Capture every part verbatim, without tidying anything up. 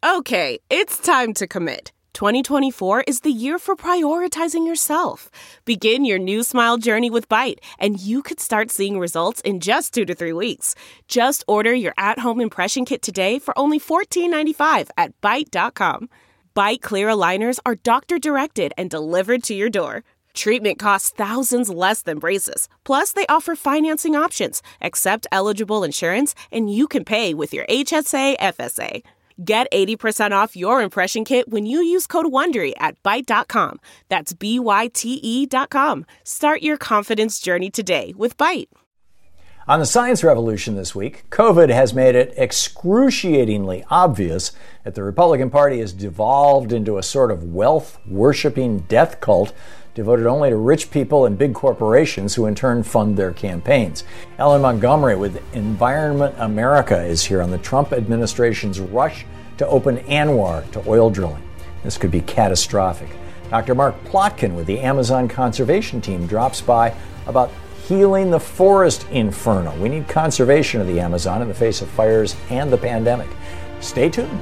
Okay, it's time to commit. twenty twenty-four is the year for prioritizing yourself. Begin your new smile journey with Byte, and you could start seeing results in just two to three weeks. Just order your at-home impression kit today for only fourteen ninety-five at byte dot com. Byte clear aligners are doctor-directed and delivered to your door. Treatment costs thousands less than braces. Plus, they offer financing options, accept eligible insurance, and you can pay with your H S A F S A. Get eighty percent off your impression kit when you use code WONDERY at byte dot com. That's B Y T E dot com. Start your confidence journey today with Byte. On the Science Revolution this week, COVID has made it excruciatingly obvious that the Republican Party has devolved into a sort of wealth-worshipping death cult devoted only to rich people and big corporations who in turn fund their campaigns. Ellen Montgomery with Environment America is here on the Trump administration's rush to open ANWR to oil drilling. This could be catastrophic. Doctor Mark Plotkin with the Amazon Conservation Team drops by about healing the forest inferno. We need conservation of the Amazon in the face of fires and the pandemic. Stay tuned.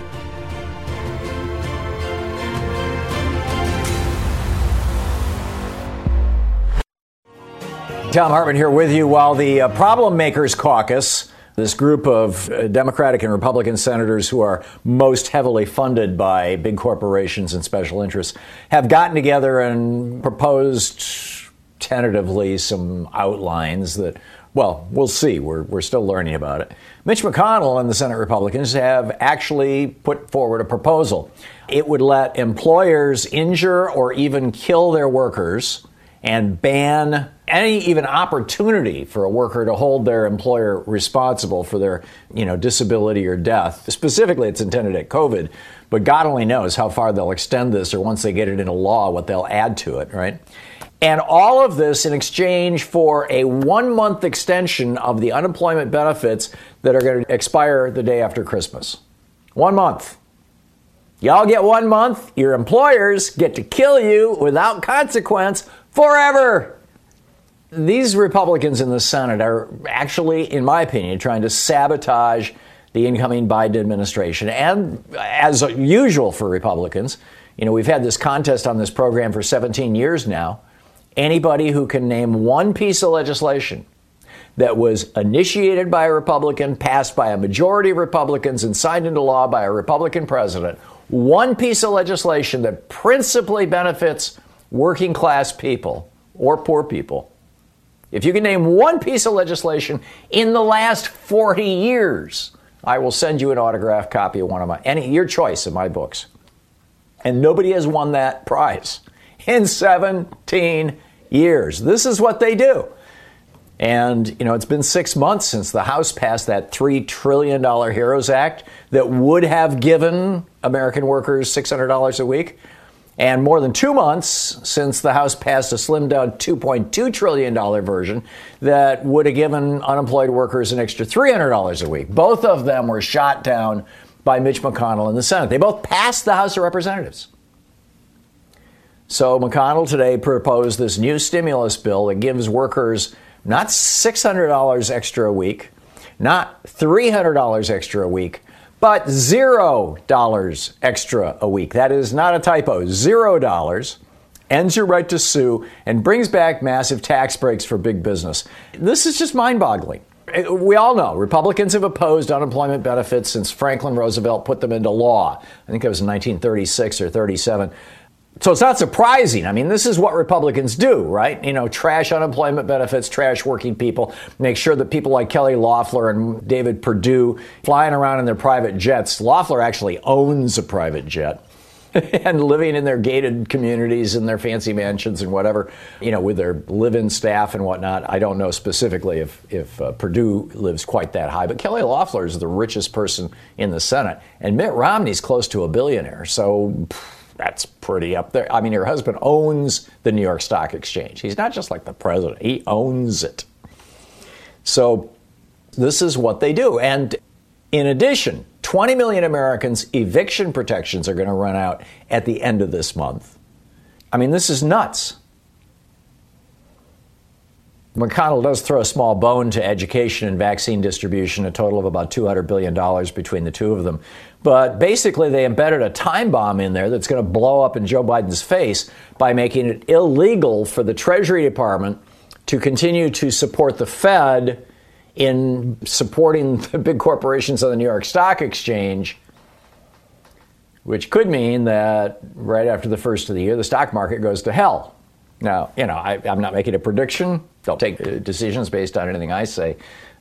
Thom Hartmann here with you. While the uh, Problem Makers Caucus, this group of uh, Democratic and Republican senators who are most heavily funded by big corporations and special interests, have gotten together and proposed tentatively some outlines that, well, we'll see. We're, we're still learning about it. Mitch McConnell and the Senate Republicans have actually put forward a proposal. It would let employers injure or even kill their workers and ban any even opportunity for a worker to hold their employer responsible for their, you know, disability or death. Specifically, it's intended at COVID, but God only knows how far they'll extend this, or once they get it into law, what they'll add to it, right? And all of this in exchange for a one-month extension of the unemployment benefits that are going to expire the day after Christmas. One month. Y'all get one month. Your employers get to kill you without consequence forever. These Republicans in the Senate are actually, in my opinion, trying to sabotage the incoming Biden administration. And as usual for Republicans, you know, we've had this contest on this program for seventeen years now. Anybody who can name one piece of legislation that was initiated by a Republican, passed by a majority of Republicans, and signed into law by a Republican president, one piece of legislation that principally benefits working class people or poor people. If you can name one piece of legislation in the last forty years, I will send you an autographed copy of one of my, any, your choice of my books. And nobody has won that prize in seventeen years. This is what they do. And, you know, it's been six months since the House passed that three trillion dollars HEROES Act that would have given American workers six hundred dollars a week. And more than two months since the House passed a slimmed-down two point two trillion dollars version that would have given unemployed workers an extra three hundred dollars a week. Both of them were shot down by Mitch McConnell in the Senate. They both passed the House of Representatives. So McConnell today proposed this new stimulus bill that gives workers not six hundred dollars extra a week, not three hundred dollars extra a week, but zero dollars extra a week. That is not a typo. Zero dollars ends your right to sue and brings back massive tax breaks for big business. This is just mind-boggling. We all know Republicans have opposed unemployment benefits since Franklin Roosevelt put them into law. I think it was in nineteen thirty-six or thirty-seven. So it's not surprising. I mean, this is what Republicans do, right? You know, trash unemployment benefits, trash working people, make sure that people like Kelly Loeffler and David Perdue flying around in their private jets. Loeffler actually owns a private jet and living in their gated communities and their fancy mansions and whatever, you know, with their live-in staff and whatnot. I don't know specifically if, if uh, Perdue lives quite that high, but Kelly Loeffler is the richest person in the Senate. And Mitt Romney's close to a billionaire. So pff, that's pretty up there. I mean, her husband owns the New York Stock Exchange. He's not just like the president. He owns it. So this is what they do. And in addition, twenty million Americans' eviction protections are going to run out at the end of this month. I mean, this is nuts. McConnell does throw a small bone to education and vaccine distribution, a total of about two hundred billion dollars between the two of them. But basically, they embedded a time bomb in there that's going to blow up in Joe Biden's face by making it illegal for the Treasury Department to continue to support the Fed in supporting the big corporations on the New York Stock Exchange, which could mean that right after the first of the year, the stock market goes to hell. Now, you know, I, I'm not making a prediction. Don't take decisions based on anything I say.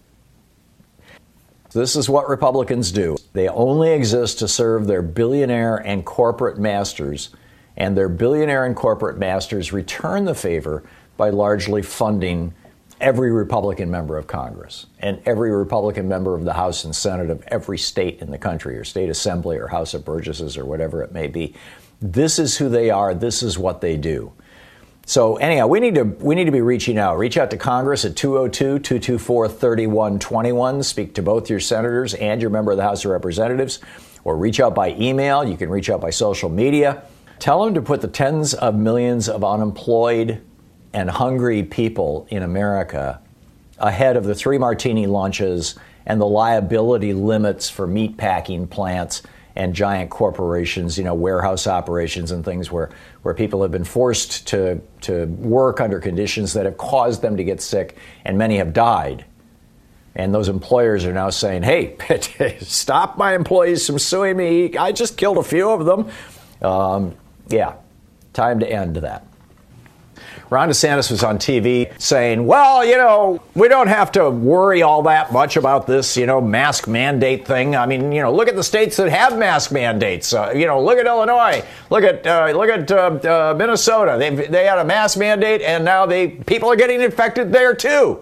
This is what Republicans do. They only exist to serve their billionaire and corporate masters, and their billionaire and corporate masters return the favor by largely funding every Republican member of Congress and every Republican member of the House and Senate of every state in the country, or state assembly or House of Burgesses or whatever it may be. This is who they are. This is what they do. So anyhow, we need to we need to be reaching out. Reach out to Congress at two oh two, two two four, three one two one. Speak to both your senators and your member of the House of Representatives, or reach out by email. You can reach out by social media. Tell them to put the tens of millions of unemployed and hungry people in America ahead of the three martini lunches and the liability limits for meatpacking plants and giant corporations, you know, warehouse operations and things where, where people have been forced to, to work under conditions that have caused them to get sick, and many have died. And those employers are now saying, hey, stop my employees from suing me. I just killed a few of them. Um, yeah, time to end that. Ron DeSantis was on T V saying, well, you know, we don't have to worry all that much about this, you know, mask mandate thing. I mean, you know, look at the states that have mask mandates. Uh, you know, look at Illinois. Look at uh, look at uh, uh, Minnesota. They they had a mask mandate, and now they people are getting infected there, too.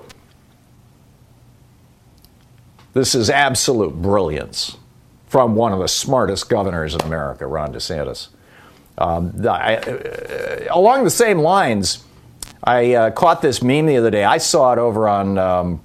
This is absolute brilliance from one of the smartest governors in America, Ron DeSantis. Um, I, uh, along the same lines, I uh, caught this meme the other day. I saw it over on, um,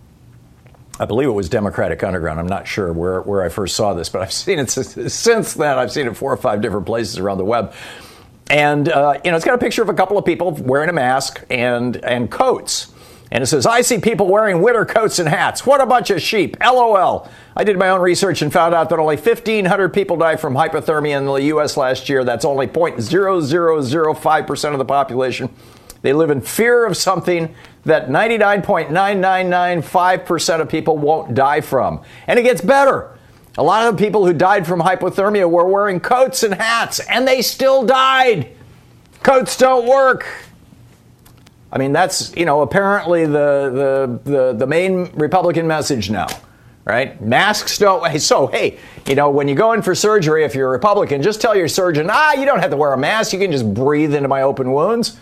I believe it was Democratic Underground. I'm not sure where, where I first saw this, but I've seen it since then. I've seen it four or five different places around the web. And, uh, you know, it's got a picture of a couple of people wearing a mask and, and coats. And it says, I see people wearing winter coats and hats. What a bunch of sheep. L O L. I did my own research and found out that only fifteen hundred people died from hypothermia in the U S last year. That's only zero point zero zero zero five percent of the population. They live in fear of something that ninety-nine point nine nine nine five percent of people won't die from. And it gets better. A lot of the people who died from hypothermia were wearing coats and hats, and they still died. Coats don't work. I mean, that's, you know, apparently the, the, the, the main Republican message now, right? Masks don't. So, hey, you know, when you go in for surgery, if you're a Republican, just tell your surgeon, ah, you don't have to wear a mask. You can just breathe into my open wounds.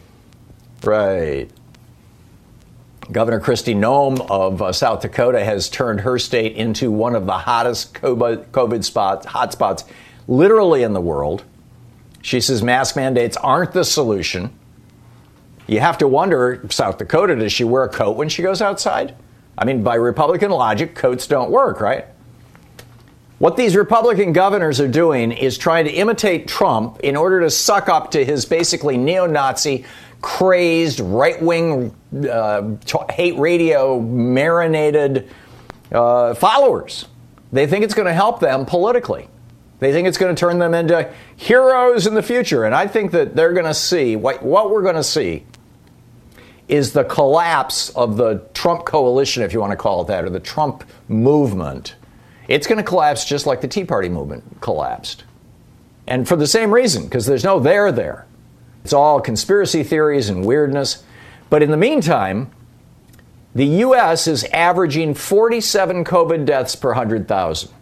Right. Governor Kristi Noem of uh, South Dakota has turned her state into one of the hottest COVID spots, hotspots literally in the world. She says mask mandates aren't the solution. You have to wonder, South Dakota, does she wear a coat when she goes outside? I mean, by Republican logic, coats don't work, right? What these Republican governors are doing is trying to imitate Trump in order to suck up to his basically neo-Nazi, crazed, right-wing, uh, hate radio, marinated uh, followers. They think it's going to help them politically. They think it's going to turn them into heroes in the future. And I think that they're going to see, what, what we're going to see is the collapse of the Trump coalition, if you want to call it that, or the Trump movement. It's going to collapse just like the Tea Party movement collapsed. And for the same reason, because there's no there there. It's all conspiracy theories and weirdness. But in the meantime, the U S is averaging forty-seven COVID deaths per one hundred thousand.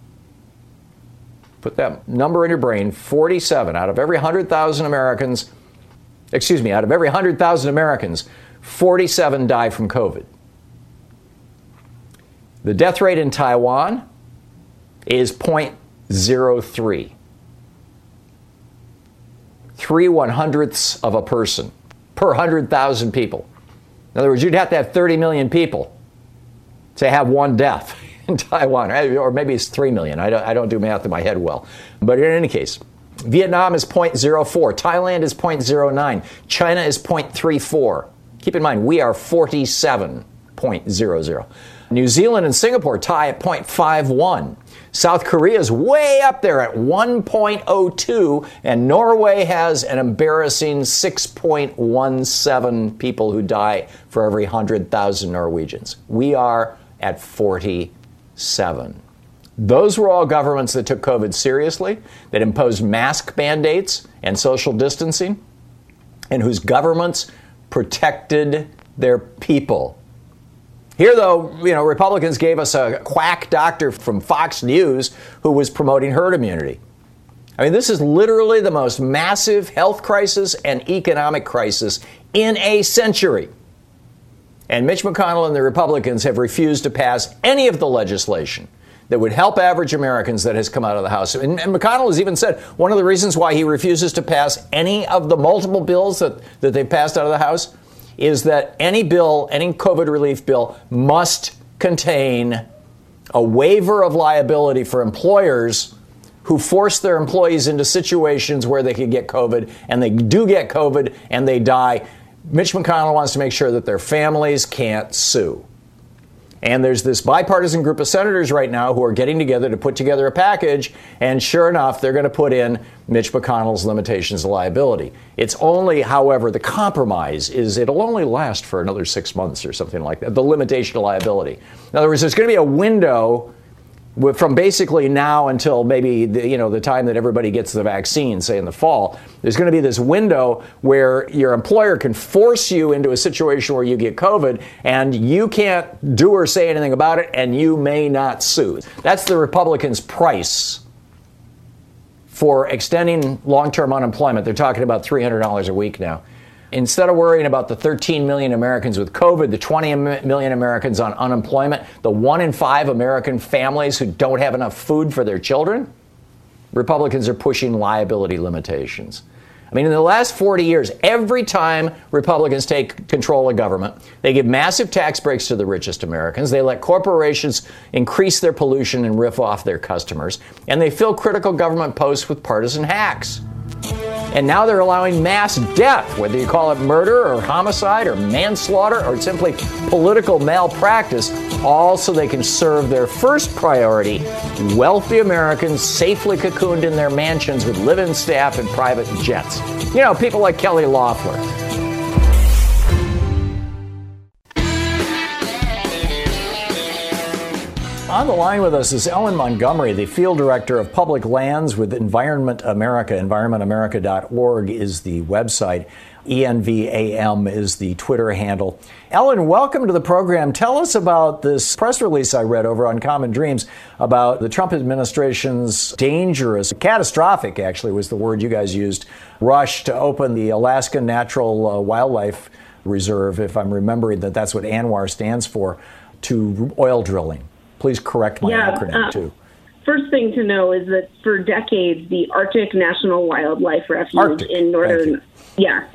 Put that number in your brain, forty-seven. Out of every one hundred thousand Americans, excuse me, out of every one hundred thousand Americans, forty-seven die from COVID. The death rate in Taiwan is zero point zero three. Three one-hundredths of a person per one hundred thousand people. In other words, you'd have to have thirty million people to have one death in Taiwan, or maybe it's three million. I don't, I don't do math in my head well. But in any case, Vietnam is zero point zero four. Thailand is zero point zero nine. China is zero point three four. Keep in mind, we are forty-seven point zero zero. New Zealand and Singapore tie at zero point five one. South Korea is way up there at one point oh two, and Norway has an embarrassing six point one seven people who die for every one hundred thousand Norwegians. We are at forty-seven. Those were all governments that took COVID seriously, that imposed mask mandates and social distancing, and whose governments protected their people. Here, though, you know, Republicans gave us a quack doctor from Fox News who was promoting herd immunity. I mean, this is literally the most massive health crisis and economic crisis in a century. And Mitch McConnell and the Republicans have refused to pass any of the legislation that would help average Americans that has come out of the House. And, and McConnell has even said one of the reasons why he refuses to pass any of the multiple bills that, that they've passed out of the House is that any bill, any COVID relief bill, must contain a waiver of liability for employers who force their employees into situations where they could get COVID, and they do get COVID and they die. Mitch McConnell wants to make sure that their families can't sue. And there's this bipartisan group of senators right now who are getting together to put together a package. And sure enough, they're going to put in Mitch McConnell's limitations of liability. It's only, however, the compromise is it'll only last for another six months or something like that, the limitation of liability. In other words, there's going to be a window from basically now until maybe the, you know, the time that everybody gets the vaccine, say in the fall. There's going to be this window where your employer can force you into a situation where you get COVID and you can't do or say anything about it, and you may not sue. That's the Republicans' price for extending long-term unemployment. They're talking about three hundred dollars a week now. Instead of worrying about the thirteen million Americans with COVID, the twenty million Americans on unemployment, the one in five American families who don't have enough food for their children, Republicans are pushing liability limitations. I mean, in the last forty years, every time Republicans take control of government, they give massive tax breaks to the richest Americans. They let corporations increase their pollution and riff off their customers. And they fill critical government posts with partisan hacks. And now they're allowing mass death, whether you call it murder or homicide or manslaughter or simply political malpractice, all so they can serve their first priority, wealthy Americans safely cocooned in their mansions with live-in staff and private jets. You know, people like Kelly Loeffler. On the line with us is Ellen Montgomery, the field director of public lands with Environment America. environment america dot org is the website. E N V A M is the Twitter handle. Ellen, welcome to the program. Tell us about this press release I read over on Common Dreams about the Trump administration's dangerous, catastrophic, actually, was the word you guys used, rush to open the Alaska Natural uh, Wildlife Reserve, if I'm remembering that that's what ANWR stands for, to oil drilling. Please correct my yeah, acronym, uh, too. First thing to know is that for decades, the Arctic National Wildlife Refuge Arctic. in northern, yeah,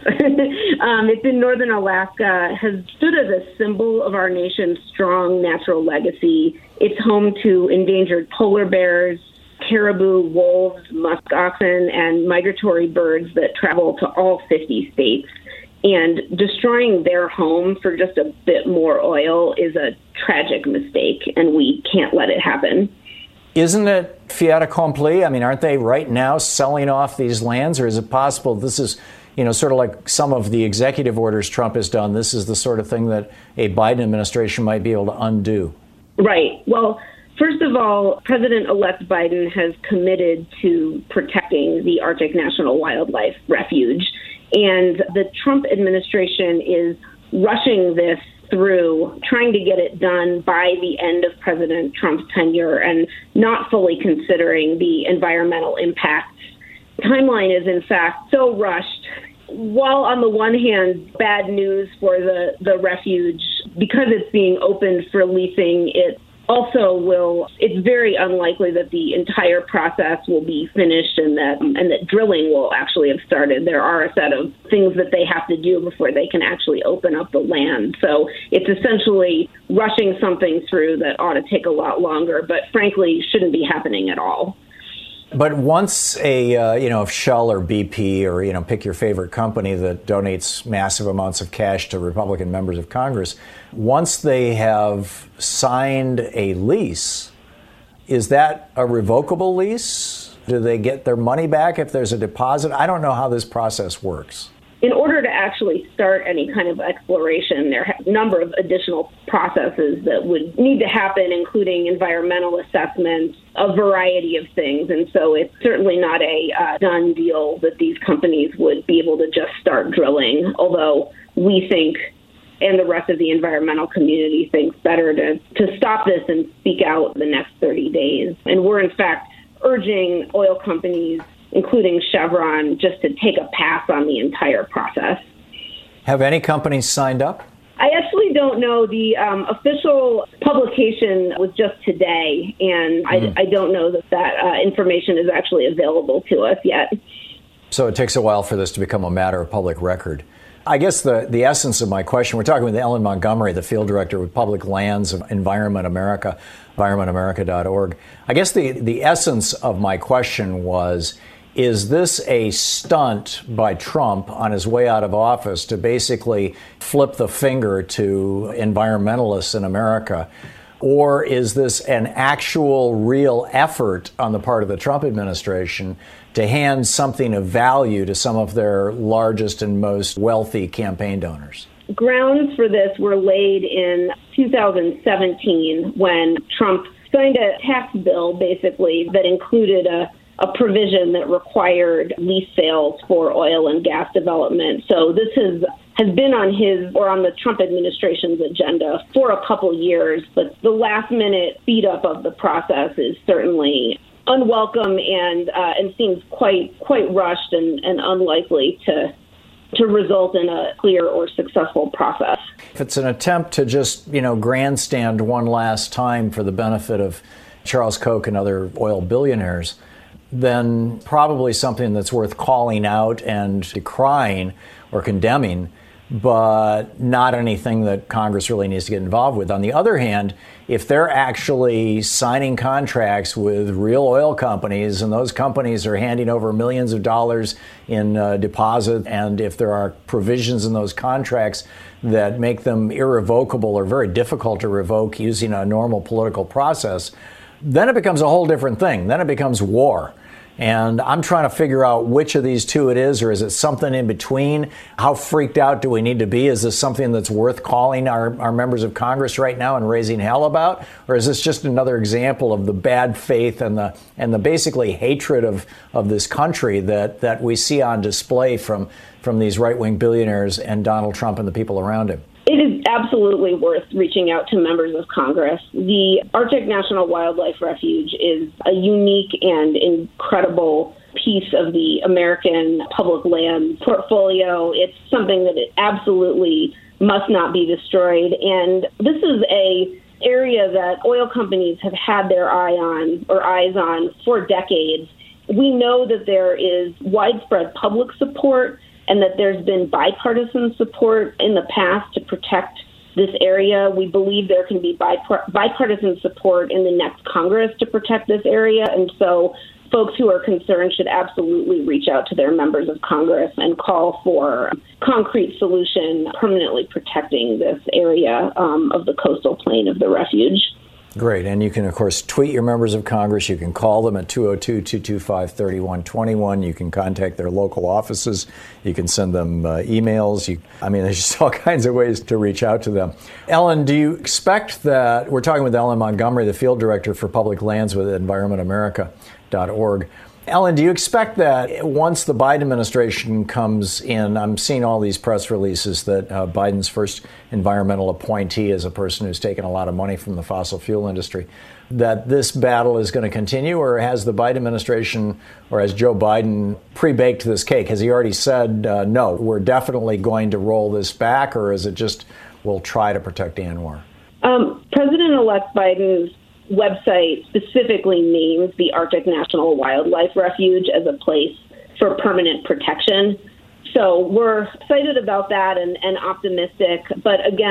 um, it's in northern Alaska, has stood as a symbol of our nation's strong natural legacy. It's home to endangered polar bears, caribou, wolves, musk oxen, and migratory birds that travel to all fifty states. And destroying their home for just a bit more oil is a tragic mistake, and we can't let it happen. Isn't it fait accompli? I mean, aren't they right now selling off these lands? Or is it possible this is, you know, sort of like some of the executive orders Trump has done, this is the sort of thing that a Biden administration might be able to undo? Right. Well, first of all, President-elect Biden has committed to protecting the Arctic National Wildlife Refuge. And the Trump administration is rushing this through, trying to get it done by the end of President Trump's tenure and not fully considering the environmental impacts. The timeline is, in fact, so rushed. While on the one hand, bad news for the, the refuge, because it's being opened for leasing, it also will, it's very unlikely that the entire process will be finished and that and that drilling will actually have started. There are a set of things that they have to do before they can actually open up the land. So it's essentially rushing something through that ought to take a lot longer, but frankly shouldn't be happening at all. But once a, uh, you know, if Shell or B P or, you know, pick your favorite company that donates massive amounts of cash to Republican members of Congress, once they have signed a lease, is that a revocable lease? Do they get their money back if there's a deposit? I don't know how this process works. In order to actually start any kind of exploration, there are a number of additional processes that would need to happen, including environmental assessments, a variety of things. And so it's certainly not a uh, done deal that these companies would be able to just start drilling, although we think, and the rest of the environmental community thinks, better to, to stop this and speak out the next thirty days. And we're, in fact, urging oil companies, including Chevron, just to take a pass on the entire process. Have any companies signed up? I actually don't know. The um, official publication was just today, and mm. I, I don't know that that uh, information is actually available to us yet. So it takes a while for this to become a matter of public record. I guess the, the essence of my question, we're talking with Ellen Montgomery, the field director with Public Lands of Environment America, environment america dot org. I guess the, the essence of my question was, is this a stunt by Trump on his way out of office to basically flip the finger to environmentalists in America? Or is this an actual real effort on the part of the Trump administration to hand something of value to some of their largest and most wealthy campaign donors? Grounds for this were laid in two thousand seventeen when Trump signed a tax bill, basically, that included a a provision that required lease sales for oil and gas development. So this has has been on his or on the Trump administration's agenda for a couple years, but the last minute speed up of the process is certainly unwelcome and uh, and seems quite quite rushed and, and unlikely to to result in a clear or successful process. If it's an attempt to just, you know, grandstand one last time for the benefit of Charles Koch and other oil billionaires, then probably something that's worth calling out and decrying or condemning, but not anything that Congress really needs to get involved with. On the other hand, if they're actually signing contracts with real oil companies and those companies are handing over millions of dollars in uh, deposit, and if there are provisions in those contracts that make them irrevocable or very difficult to revoke using a normal political process, then it becomes a whole different thing. Then it becomes war. And I'm trying to figure out which of these two it is, or is it something in between? How freaked out do we need to be? Is this something that's worth calling our, our members of Congress right now and raising hell about? Or is this just another example of the bad faith and the and the basically hatred of, of this country that, that we see on display from, from these right-wing billionaires and Donald Trump and the people around him? It is absolutely worth reaching out to members of Congress. The Arctic National Wildlife Refuge is a unique and incredible piece of the American public land portfolio. It's something that it absolutely must not be destroyed. And this is a area that oil companies have had their eye on or eyes on for decades. We know that there is widespread public support and that there's been bipartisan support in the past to protect this area. We believe there can be bipart- bipartisan support in the next Congress to protect this area. And so folks who are concerned should absolutely reach out to their members of Congress and call for a concrete solution permanently protecting this area um, of the coastal plain of the refuge. Great. And you can, of course, tweet your members of Congress. You can call them at two oh two, two two five, three one two one. You can contact their local offices. You can send them uh, emails. You, I mean, there's just all kinds of ways to reach out to them. Ellen, do you expect that, we're talking with Ellen Montgomery, the field director for public lands with environment america dot org. Ellen, do you expect that once the Biden administration comes in, I'm seeing all these press releases that uh, Biden's first environmental appointee is a person who's taken a lot of money from the fossil fuel industry, that this battle is going to continue, or has the Biden administration, or has Joe Biden pre-baked this cake? Has he already said, uh, no, we're definitely going to roll this back, or is it just, we'll try to protect ANWR? Um, President-elect Biden's website specifically names the Arctic National Wildlife Refuge as a place for permanent protection. So we're excited about that and, and optimistic. But again,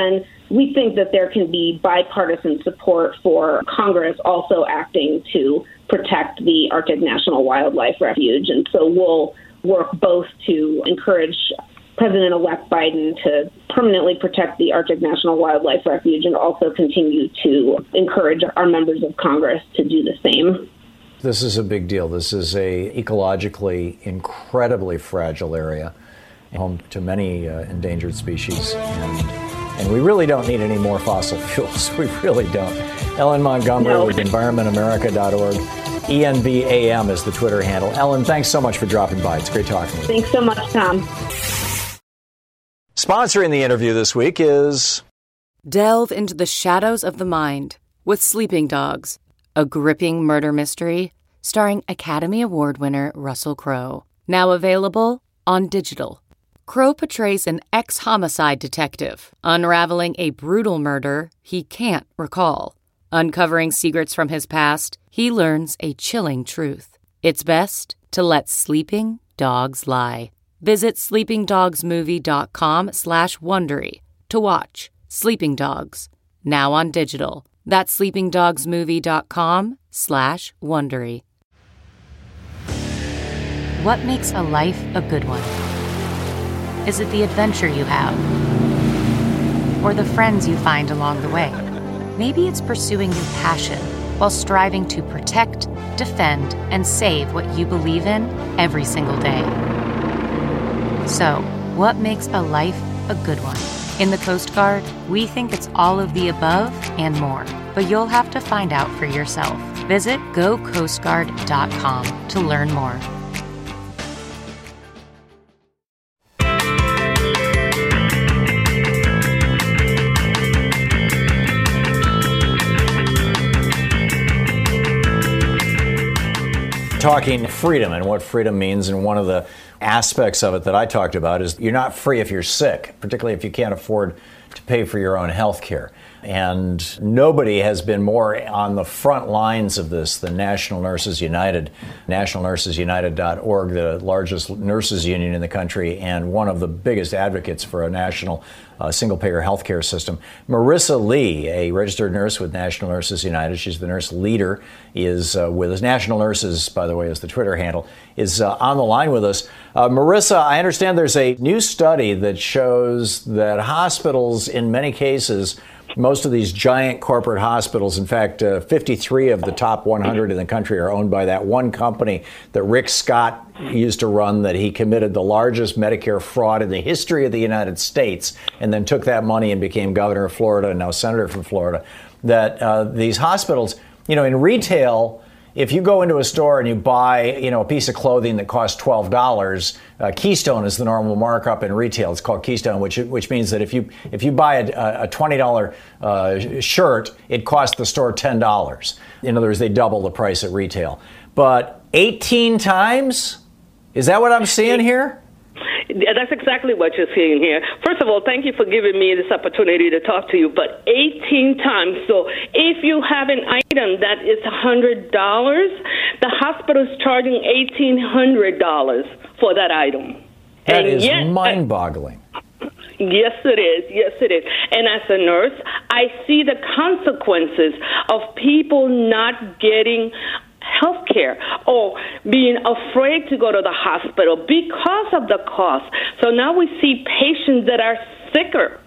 we think that there can be bipartisan support for Congress also acting to protect the Arctic National Wildlife Refuge. And so we'll work both to encourage President-elect Biden to permanently protect the Arctic National Wildlife Refuge and also continue to encourage our members of Congress to do the same. This is a big deal. This is a ecologically incredibly fragile area, home to many uh, endangered species, and, and we really don't need any more fossil fuels. We really don't. Ellen Montgomery no. with environment america dot org. E N V A M is the Twitter handle. Ellen, thanks so much for dropping by. It's great talking with you. Thanks so much, Tom. Sponsoring the interview this week is... Delve into the shadows of the mind with Sleeping Dogs, a gripping murder mystery starring Academy Award winner Russell Crowe. Now available on digital. Crowe portrays an ex-homicide detective unraveling a brutal murder he can't recall. Uncovering secrets from his past, he learns a chilling truth. It's best to let sleeping dogs lie. Visit sleepingdogsmovie.com slash Wondery to watch Sleeping Dogs, now on digital. That's sleepingdogsmovie.com slash Wondery. What makes a life a good one? Is it the adventure you have? Or the friends you find along the way? Maybe it's pursuing your passion while striving to protect, defend, and save what you believe in every single day. So, what makes a life a good one? In the Coast Guard, we think it's all of the above and more, but you'll have to find out for yourself. Visit go coast guard dot com to learn more. Talking freedom and what freedom means, and one of the aspects of it that I talked about is you're not free if you're sick, particularly if you can't afford to pay for your own health care. And nobody has been more on the front lines of this than National Nurses United, national nurses united dot org, the largest nurses union in the country and one of the biggest advocates for a national uh, single-payer health care system. Marissa Lee, a registered nurse with National Nurses United, she's the nurse leader, is uh, with us. National Nurses, by the way, is the Twitter handle, is uh, on the line with us. Uh, Marissa, I understand there's a new study that shows that hospitals, in many cases, most of these giant corporate hospitals, in fact, uh, fifty-three of the top one hundred in the country are owned by that one company that Rick Scott used to run, that he committed the largest Medicare fraud in the history of the United States, and then took that money and became governor of Florida and now senator from Florida. That uh, these hospitals, you know, in retail, if you go into a store and you buy, you know, a piece of clothing that costs twelve dollars, uh, Keystone is the normal markup in retail. It's called Keystone, which which means that if you if you buy a, a twenty dollars uh, shirt, it costs the store ten dollars. In other words, they double the price at retail. But eighteen times? Is that what I'm seeing here? That's exactly what you're seeing here. First of all, thank you for giving me this opportunity to talk to you. But eighteen times. So if you have an item that is one hundred dollars, the hospital is charging eighteen hundred dollars for that item. That and is yet, mind-boggling. Yes, it is. Yes, it is. And as a nurse, I see the consequences of people not getting health care or being afraid to go to the hospital because of the cost. So now we see patients that are sicker.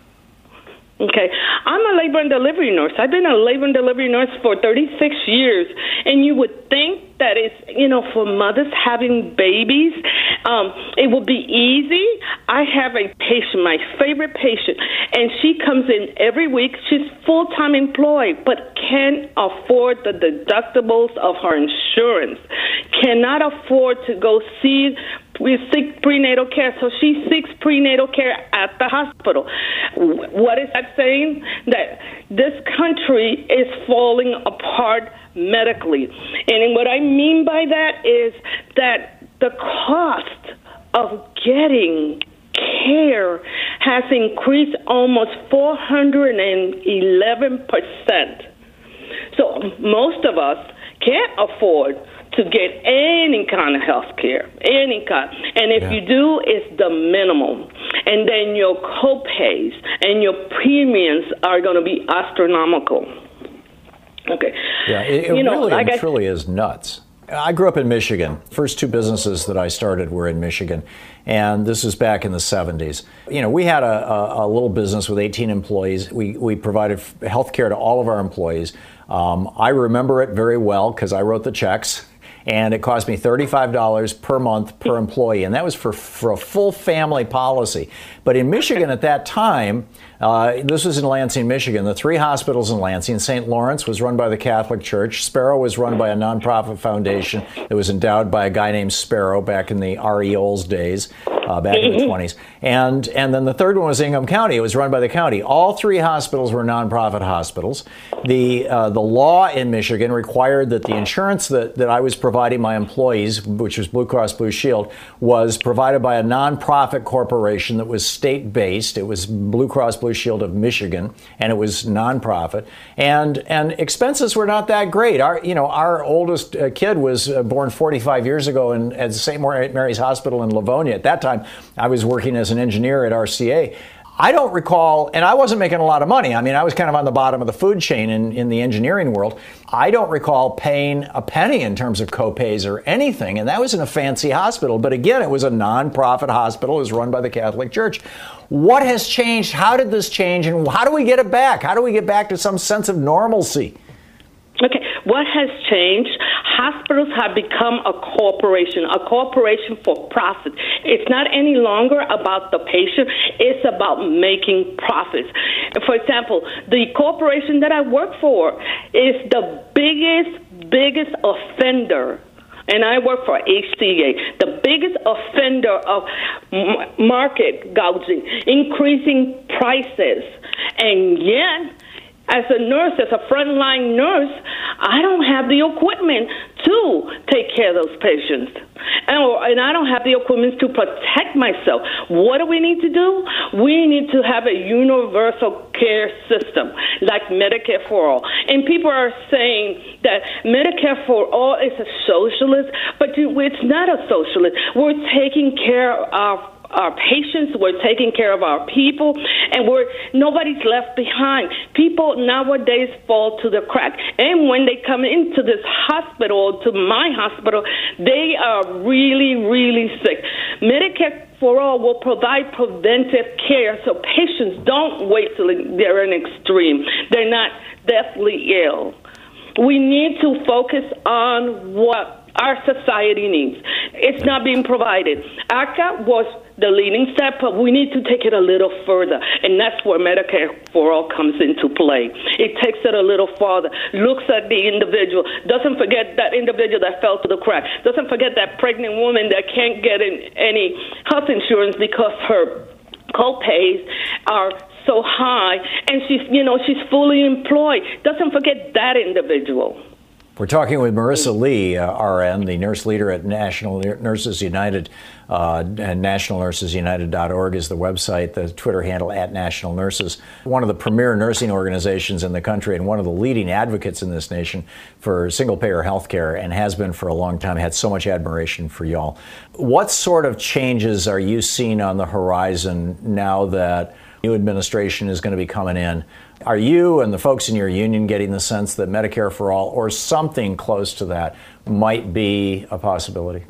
Okay, I'm a labor and delivery nurse. I've been a labor and delivery nurse for thirty-six years, and you would think that it's, you know, for mothers having babies, um, it would be easy. I have a patient, my favorite patient, and she comes in every week. She's full-time employed, but can't afford the deductibles of her insurance, cannot afford to go see We seek prenatal care, so she seeks prenatal care at the hospital. What is that saying? That this country is falling apart medically. And what I mean by that is that the cost of getting care has increased almost four hundred eleven percent. So most of us can't afford to get any kind of health care, any kind. And if yeah. you do, it's the minimum. and then your co-pays and your premiums are going to be astronomical. Okay. Yeah, it, it you know, really like and I, truly is nuts. I grew up in Michigan. First two businesses that I started were in Michigan, and this was back in the seventies. You know, we had a, a, a little business with eighteen employees. We we provided health care to all of our employees. Um, I remember it very well because I wrote the checks, and it cost me thirty-five dollars per month per employee, and that was for, for a full family policy. But in Michigan at that time, uh, this was in Lansing, Michigan, the three hospitals in Lansing, Saint Lawrence was run by the Catholic Church, Sparrow was run by a nonprofit foundation that was endowed by a guy named Sparrow back in the R E Olds days. Uh, back in the twenties. And and then the third one was Ingham County. It was run by the county. All three hospitals were nonprofit hospitals. The uh, the law in Michigan required that the insurance that, that I was providing my employees, which was Blue Cross Blue Shield, was provided by a nonprofit corporation that was state-based. It was Blue Cross Blue Shield of Michigan, and it was nonprofit. And and expenses were not that great. Our you know our oldest uh, kid was uh, born forty-five years ago in, at Saint Mary's Hospital in Livonia. At that time, I was working as an engineer at R C A. I don't recall, and I wasn't making a lot of money. I mean, I was kind of on the bottom of the food chain in, in the engineering world. I don't recall paying a penny in terms of co-pays or anything, and that was in a fancy hospital. But again, it was a nonprofit hospital. It was run by the Catholic Church. What has changed? How did this change, and how do we get it back? How do we get back to some sense of normalcy? Okay, what has changed? Hospitals have become a corporation, a corporation for profit. It's not any longer about the patient. It's about making profits. For example, the corporation that I work for is the biggest, biggest offender. And I work for H C A, the biggest offender of m- market gouging, increasing prices. And yet, as a nurse, as a frontline nurse, I don't have the equipment to take care of those patients. And, and I don't have the equipment to protect myself. What do we need to do? We need to have a universal care system like Medicare for All. And people are saying that Medicare for All is a socialist, but it's not a socialist. We're taking care of our patients, we're taking care of our people, and we're nobody's left behind. People nowadays fall to the crack. And when they come into this hospital, to my hospital, they are really, really sick. Medicare for All will provide preventive care so patients don't wait till they're in extreme. They're not deathly ill. We need to focus on what our society needs. It's not being provided. ACA was the leading step, but we need to take it a little further, and that's where Medicare for All comes into play. It takes it a little farther, looks at the individual, doesn't forget that individual that fell to the crack, doesn't forget that pregnant woman that can't get in any health insurance because her co-pays are so high, and she's, you know, she's fully employed. Doesn't forget that individual. We're talking with Marissa Lee, uh, R N, the nurse leader at National Nurses United, uh, and national nurses united dot org is the website, the Twitter handle at National Nurses, one of the premier nursing organizations in the country and one of the leading advocates in this nation for single-payer health care, and has been for a long time. Had so much admiration for y'all. What sort of changes are you seeing on the horizon now that new administration is going to be coming in? Are you and the folks in your union getting the sense that Medicare for All or something close to that might be a possibility?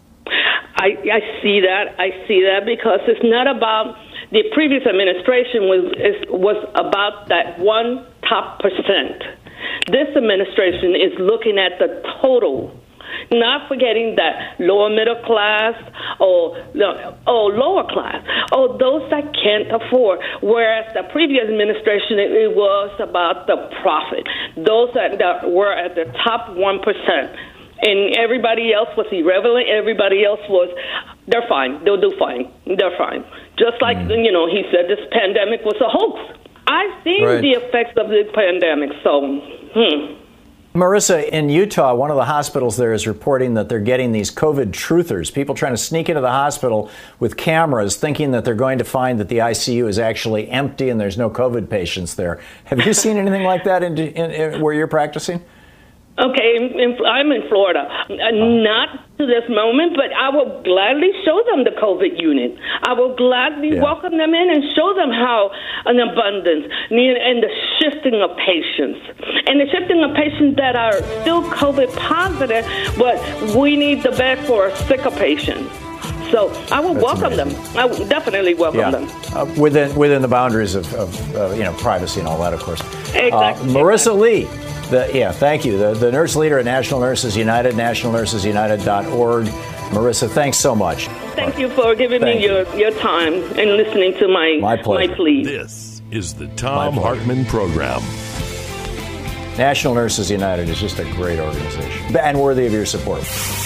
I, I see that. I see that because it's not about the previous administration was is, was about that one top percent. This administration is looking at the total, not forgetting that lower middle class or, or lower class, or those that can't afford. Whereas the previous administration, it, it was about the profit. Those that, that were at the top one percent. And everybody else was irrelevant. Everybody else was, they're fine. They'll do fine. They're fine. Just like, mm. you know, he said this pandemic was a hoax. I've seen right. the effects of this pandemic, so, hmm. Marissa, in Utah, one of the hospitals there is reporting that they're getting these COVID truthers, people trying to sneak into the hospital with cameras thinking that they're going to find that the I C U is actually empty and there's no COVID patients there. Have you seen anything like that in, in, in where you're practicing? Okay, in, in, I'm in Florida. Uh, not to this moment, but I will gladly show them the COVID unit. I will gladly yeah. welcome them in and show them how an abundance and the shifting of patients. And the shifting of patients that are still COVID positive, but we need the bed for sicker patients. So I will That's welcome amazing. them. I will definitely welcome yeah. them. Uh, within within the boundaries of, of uh, you know, privacy and all that, of course. Exactly. Uh, Marissa Lee, the, yeah, thank you. The, the nurse leader at National Nurses United, national nurses united dot org. Marissa, thanks so much. Thank you for giving thank me your, your time and listening to my, my, my plea. This is the Thom Hartmann Program. National Nurses United is just a great organization and worthy of your support.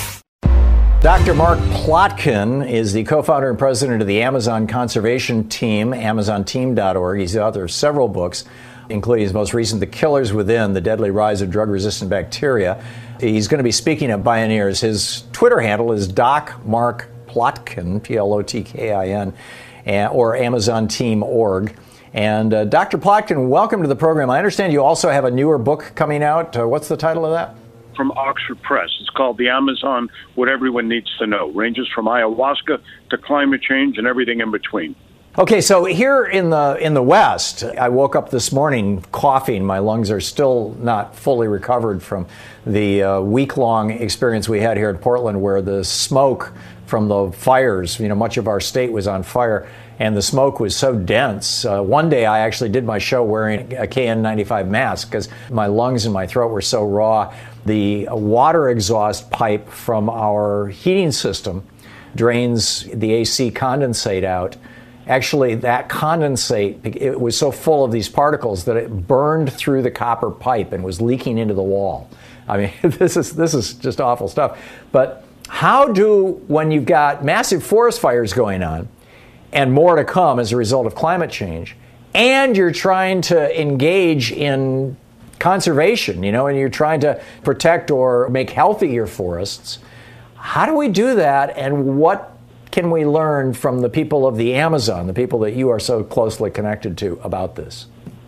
Doctor Mark Plotkin is the co-founder and president of the Amazon Conservation Team, amazon team dot org. He's the author of several books, including his most recent, The Killers Within, The Deadly Rise of Drug-Resistant Bacteria. He's going to be speaking at Bioneers. His Twitter handle is Doc Mark Plotkin, P L O T K I N, or amazon team dot org. And uh, Doctor Plotkin, welcome to the program. I understand you also have a newer book coming out. Uh, what's the title of that? From Oxford Press. It's called The Amazon, What Everyone Needs to Know. Ranges from ayahuasca to climate change and everything in between. Okay, so here in the in the West, I woke up this morning coughing. My lungs are still not fully recovered from the uh, week-long experience we had here in Portland, where the smoke from the fires, you know, much of our state was on fire, and the smoke was so dense. Uh, one day I actually did my show wearing a K N ninety-five mask because my lungs and my throat were so raw. The water exhaust pipe from our heating system drains the A C condensate out. Actually, that condensate, it was so full of these particles that it burned through the copper pipe and was leaking into the wall. I mean, this is this is just awful stuff. But how do, when you've got massive forest fires going on, and more to come as a result of climate change, and you're trying to engage in conservation, you know, and you're trying to protect or make healthy your forests, how do we do that, and what can we learn from the people of the Amazon, the people that you are so closely connected to, about this?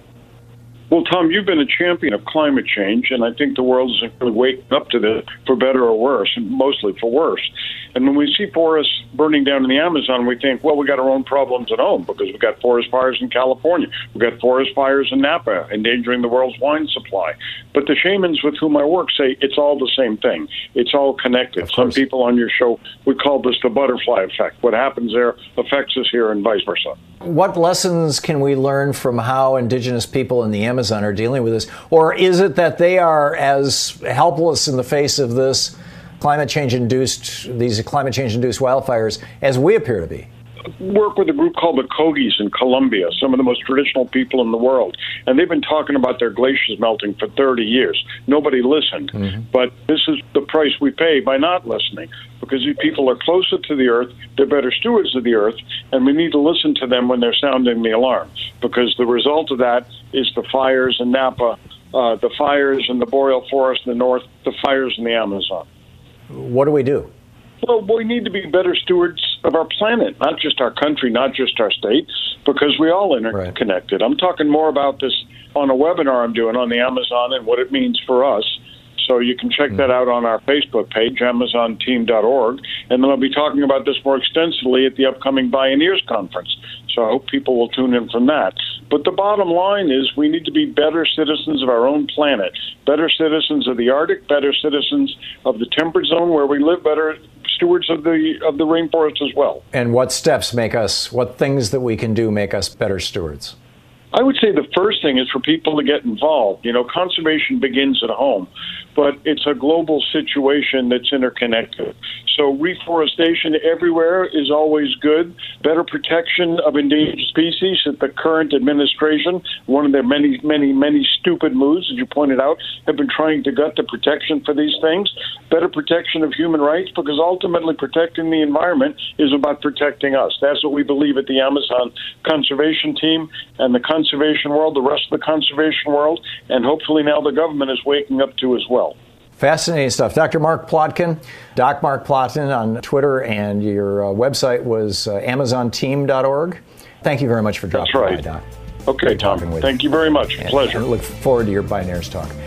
Well, Tom, you've been a champion of climate change, and I think the world is really waking up to this, for better or worse, and mostly for worse. And when we see forests burning down in the Amazon, we think, well, we got our own problems at home because we've got forest fires in California. We've got forest fires in Napa endangering the world's wine supply. But the shamans with whom I work say it's all the same thing. It's all connected. Some people on your show would call this the butterfly effect. What happens there affects us here and vice versa. What lessons can we learn from how indigenous people in the Amazon are dealing with this? Or is it that they are as helpless in the face of this climate change-induced, these climate change-induced wildfires as we appear to be? Work with a group called the Kogis in Colombia, some of the most traditional people in the world. And they've been talking about their glaciers melting for thirty years. Nobody listened. Mm-hmm. But this is the price we pay by not listening, because these people are closer to the earth, they're better stewards of the earth, and we need to listen to them when they're sounding the alarm, because the result of that is the fires in Napa, uh, the fires in the boreal forest in the north, the fires in the Amazon. What do we do? Well, we need to be better stewards of our planet, not just our country, not just our state, because we all interconnected. Right. I'm talking more about this on a webinar I'm doing on the Amazon and what it means for us. So you can check mm. that out on our Facebook page, amazon team dot org. And then I'll be talking about this more extensively at the upcoming Bioneers Conference. So I hope people will tune in from that. But the bottom line is we need to be better citizens of our own planet, better citizens of the Arctic, better citizens of the temperate zone where we live, better stewards of the of the rainforest as well. And what steps make us, what things that we can do make us better stewards? I would say the first thing is for people to get involved. You know, conservation begins at home, but it's a global situation that's interconnected. So reforestation everywhere is always good. Better protection of endangered species at the current administration, one of their many, many, many stupid moves, as you pointed out, have been trying to gut the protection for these things. Better protection of human rights, because ultimately protecting the environment is about protecting us. That's what we believe at the Amazon Conservation Team and the conservation world, the rest of the conservation world, and hopefully now the government is waking up to as well. Fascinating stuff. Doctor Mark Plotkin, Doc Mark Plotkin on Twitter, and your uh, website was uh, amazon team dot org. Thank you very much for dropping That's right. by, Doc. Okay, Tom. Thank you very much. And, Pleasure. And look forward to your Bioneers talk.